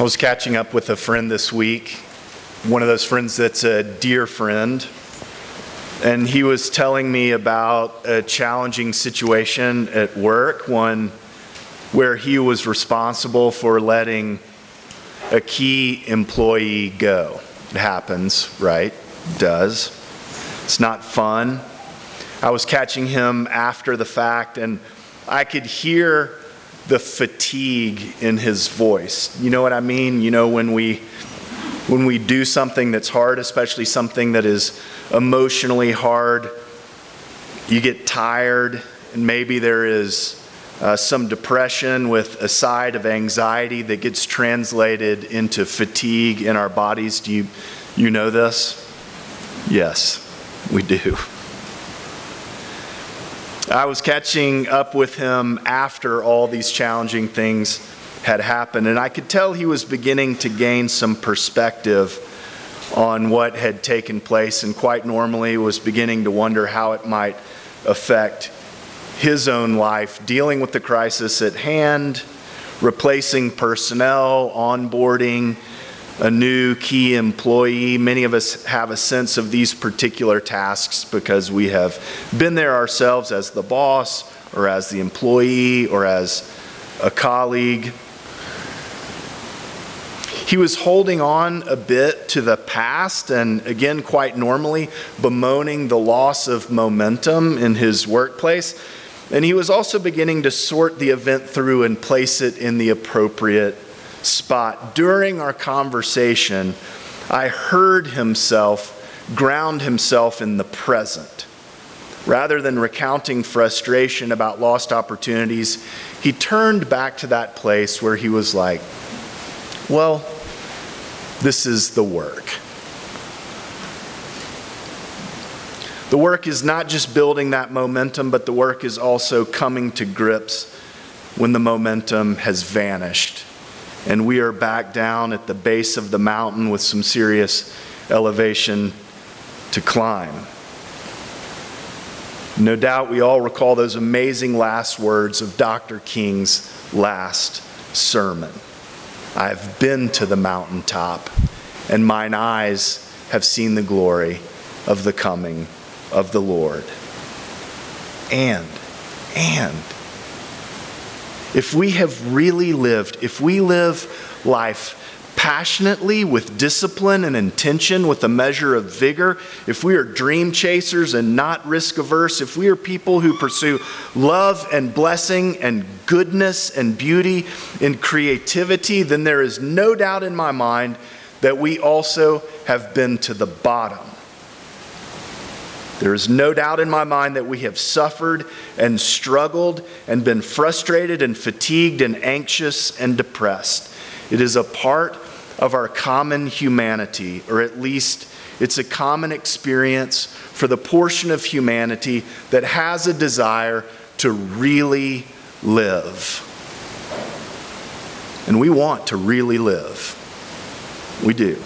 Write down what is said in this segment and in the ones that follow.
was catching up with a friend this week, one of those friends that's a dear friend, and he was telling me about a challenging situation at work, one where he was responsible for letting a key employee go. It happens, right? It does. It's not fun. I was catching him after the fact, and I could hear the fatigue in his voice. You know what I mean? You know, when we do something that's hard, especially something that is emotionally hard, you get tired, and maybe there is some depression with a side of anxiety that gets translated into fatigue in our bodies. Do you know this? Yes, we do. I was catching up with him after all these challenging things had happened, and I could tell he was beginning to gain some perspective on what had taken place, and quite normally was beginning to wonder how it might affect his own life, dealing with the crisis at hand, replacing personnel, onboarding a new key employee. Many of us have a sense of these particular tasks because we have been there ourselves as the boss or as the employee or as a colleague. He was holding on a bit to the past and, again, quite normally bemoaning the loss of momentum in his workplace. And he was also beginning to sort the event through and place it in the appropriate spot. During our conversation, I heard himself ground himself in the present. Rather than recounting frustration about lost opportunities, he turned back to that place where he was like, well, this is the work. The work is not just building that momentum, but the work is also coming to grips when the momentum has vanished and we are back down at the base of the mountain with some serious elevation to climb. No doubt we all recall those amazing last words of Dr. King's last sermon. I have been to the mountaintop, and mine eyes have seen the glory of the coming of the Lord. And if we have really lived, if we live life passionately with discipline and intention, with a measure of vigor, if we are dream chasers and not risk averse, if we are people who pursue love and blessing and goodness and beauty and creativity, then there is no doubt in my mind that we also have been to the bottom. There is no doubt in my mind that we have suffered and struggled and been frustrated and fatigued and anxious and depressed. It is a part of our common humanity, or at least it's a common experience for the portion of humanity that has a desire to really live. And we want to really live. We do.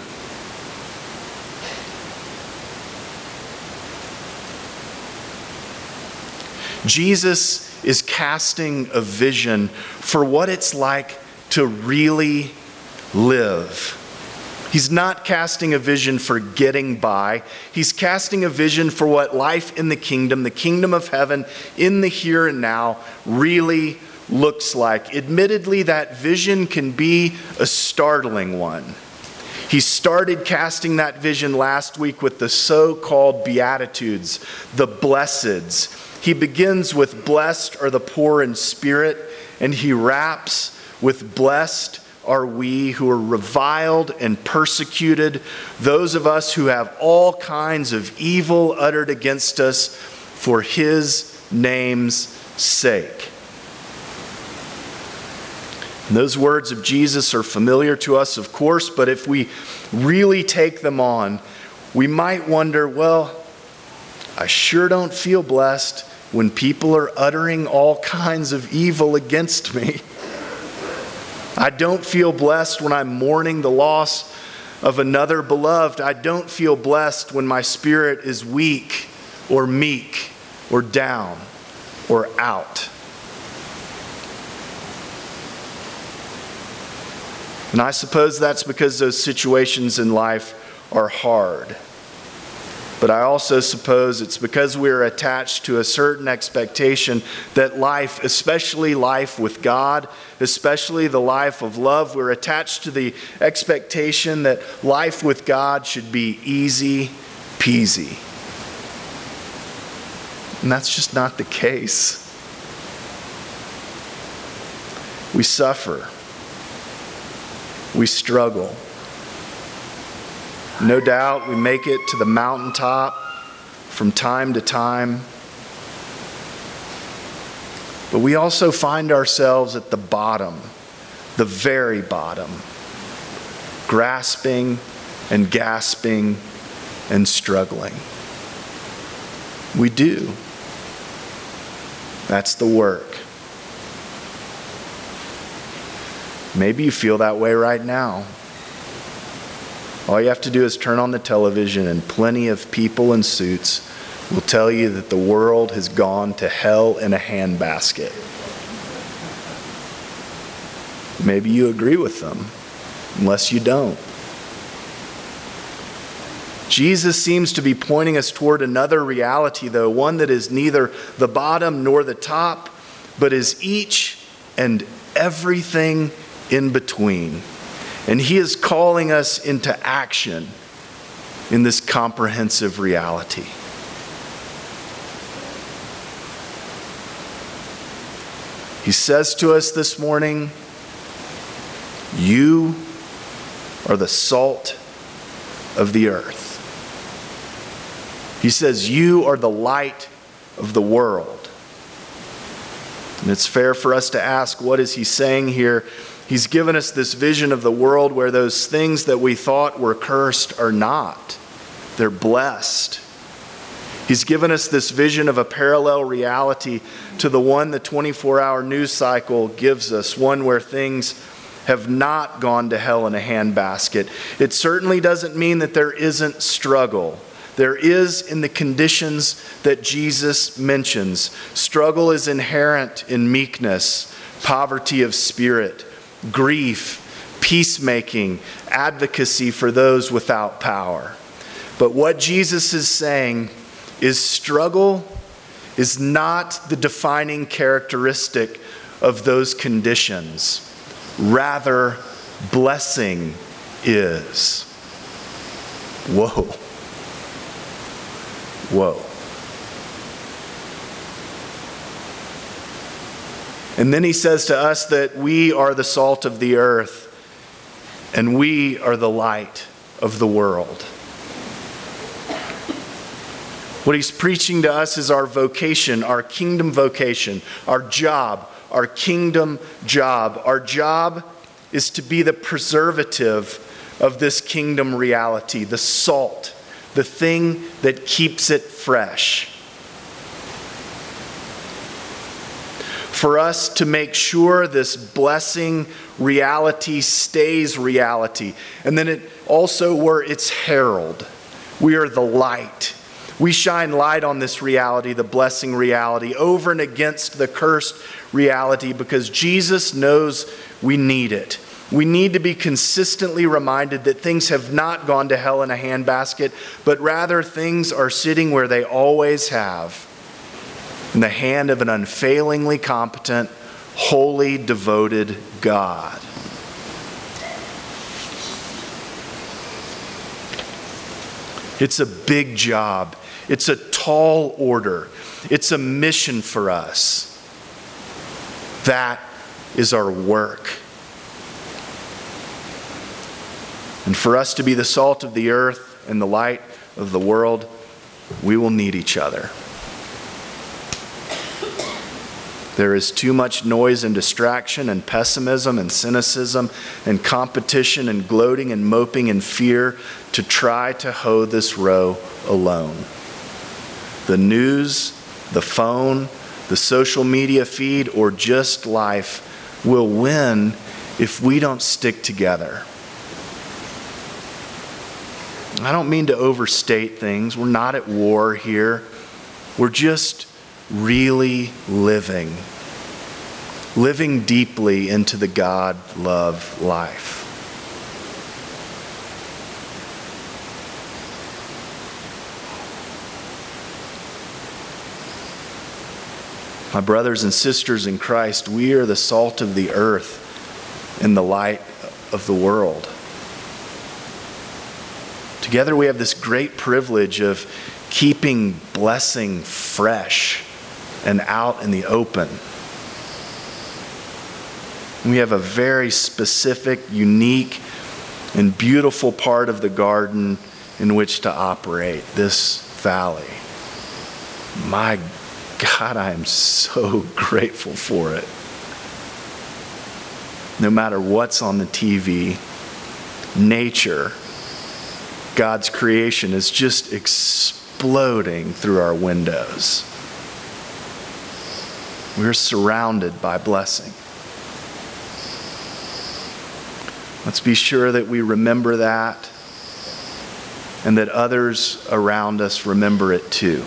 Jesus is casting a vision for what it's like to really live. He's not casting a vision for getting by. He's casting a vision for what life in the kingdom of heaven, in the here and now, really looks like. Admittedly, that vision can be a startling one. He started casting that vision last week with the so-called Beatitudes, the Blesseds. He begins with blessed are the poor in spirit, and he wraps with blessed are we who are reviled and persecuted, those of us who have all kinds of evil uttered against us for his name's sake. And those words of Jesus are familiar to us, of course, but if we really take them on, we might wonder, well, I sure don't feel blessed when people are uttering all kinds of evil against me. I don't feel blessed when I'm mourning the loss of another beloved. I don't feel blessed when my spirit is weak or meek or down or out. And I suppose that's because those situations in life are hard. But I also suppose it's because we're attached to a certain expectation that life, especially life with God, especially the life of love, we're attached to the expectation that life with God should be easy peasy. And that's just not the case. We suffer. We struggle. No doubt we make it to the mountaintop from time to time. But we also find ourselves at the bottom, the very bottom, grasping and gasping and struggling. We do. That's the work. Maybe you feel that way right now. All you have to do is turn on the television and plenty of people in suits will tell you that the world has gone to hell in a handbasket. Maybe you agree with them, unless you don't. Jesus seems to be pointing us toward another reality, though, one that is neither the bottom nor the top, but is each and everything in between. And he is calling us into action in this comprehensive reality. He says to us this morning, you are the salt of the earth. He says, you are the light of the world. And it's fair for us to ask, what is he saying here? He's given us this vision of the world where those things that we thought were cursed are not. They're blessed. He's given us this vision of a parallel reality to the one the 24-hour news cycle gives us, one where things have not gone to hell in a handbasket. It certainly doesn't mean that there isn't struggle. There is in the conditions that Jesus mentions. Struggle is inherent in meekness, poverty of spirit, grief, peacemaking, advocacy for those without power. But what Jesus is saying is struggle is not the defining characteristic of those conditions. Rather, blessing is. Whoa. Whoa. And then he says to us that we are the salt of the earth and we are the light of the world. What he's preaching to us is our vocation, our kingdom vocation, our job, our kingdom job. Our job is to be the preservative of this kingdom reality, the salt, the thing that keeps it fresh. For us to make sure this blessing reality stays reality. And then it also we're its herald. We are the light. We shine light on this reality, the blessing reality, over and against the cursed reality because Jesus knows we need it. We need to be consistently reminded that things have not gone to hell in a handbasket, but rather things are sitting where they always have, in the hand of an unfailingly competent, wholly devoted God. It's a big job. It's a tall order. It's a mission for us. That is our work. And for us to be the salt of the earth and the light of the world, we will need each other. There is too much noise and distraction and pessimism and cynicism and competition and gloating and moping and fear to try to hoe this row alone. The news, the phone, the social media feed, or just life will win if we don't stick together. I don't mean to overstate things. We're not at war here. We're just really living deeply into the God-love life. My brothers and sisters in Christ, we are the salt of the earth and the light of the world. Together we have this great privilege of keeping blessing fresh and out in the open. We have a very specific, unique, and beautiful part of the garden in which to operate, this valley. My God, I am so grateful for it. No matter what's on the TV, nature, God's creation is just exploding through our windows. We're surrounded by blessing. Let's be sure that we remember that and that others around us remember it too.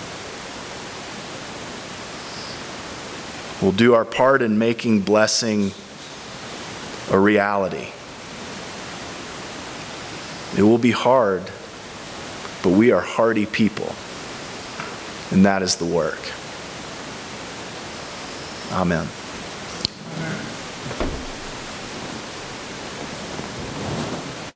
We'll do our part in making blessing a reality. It will be hard, but we are hardy people, and that is the work. Amen.